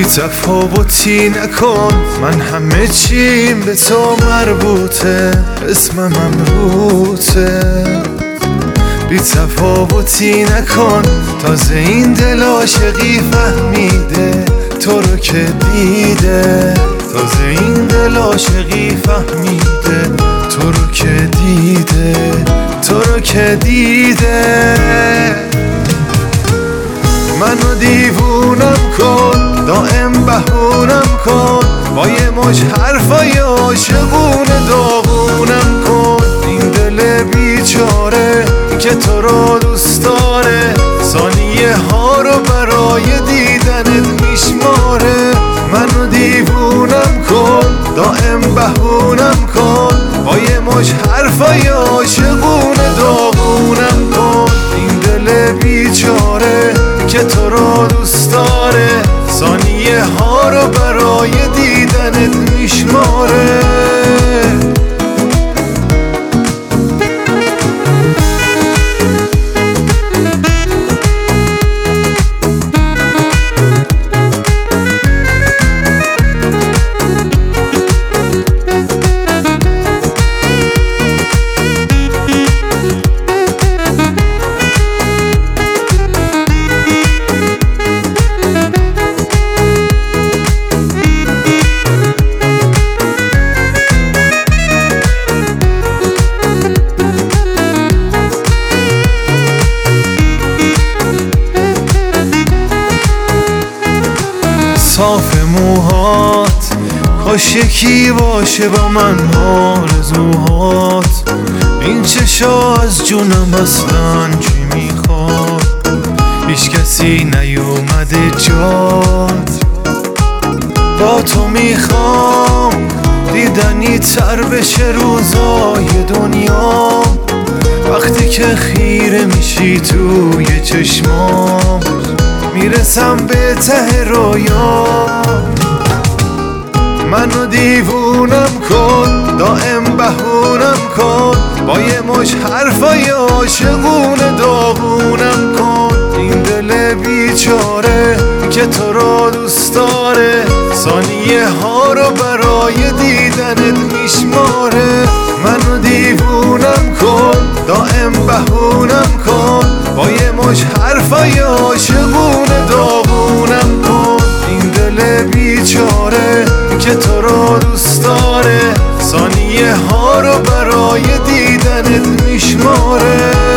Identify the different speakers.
Speaker 1: تفاوتی نکن، من همه چیم به تو مربوطه، اسمم امروته. بی تفاوتی نکن، تازه این دل عاشقی فهمیده تو رو که دیده، تازه این دل عاشقی فهمیده تو رو که دیده، تو رو که دیده. منو دیوونم کن، دائم بهونم کن، با یه مش حرفای عاشقونه داغونم کن. این دل بیچاره که تو رو دوست داره، ثانیه ها رو برای دیدنت میشماره. منو دیوونم کن، دائم بهونم کن، با یه مش حرفای عاشقونه داغونم کن. این دل بیچاره که تو رو دوست داره، ثانیه ها رو برای دیدنت میشماره. صاف موهات کاش یکی باشه با من آرزوهات. این چشا از جونم اصلا چی میخواد، هیچ کسی نیومده جات. با تو میخوام دیدنی تر بشه روزای دنیا، وقتی که خیره میشی توی چشمام، میرسم به ته رویا. منو دیوونم کن، دائم بهونم کن، با یه مش حرفای عاشقونه داغونم کن. این دل بیچاره که تو رو دوست داره، ثانیه ها رو برای دیدنت میشماره. منو دیوونم کن، دائم بهونم کن، با یه مش حرفای عاشقونه داغونم کن. این دل بیچاره که تو رو دوست داره، ثانیه ها رو برای دیدنت میشماره.